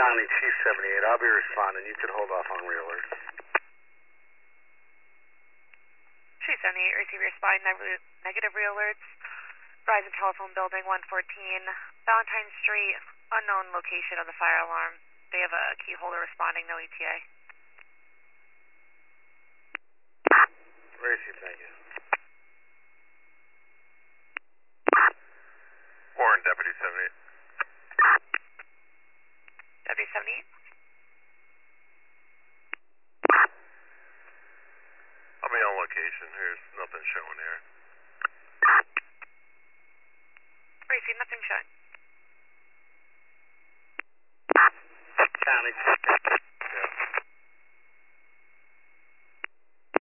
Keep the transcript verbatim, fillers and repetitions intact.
Connie, Chief seventy-eight. I'll be responding. You could hold off on re-alerts. Chief seventy-eight, receive responding neg- negative re-alerts. Verizon Telephone Building, one fourteen, Valentine Street, unknown location of the fire alarm. They have a key holder responding, no E T A. Racy, thank you.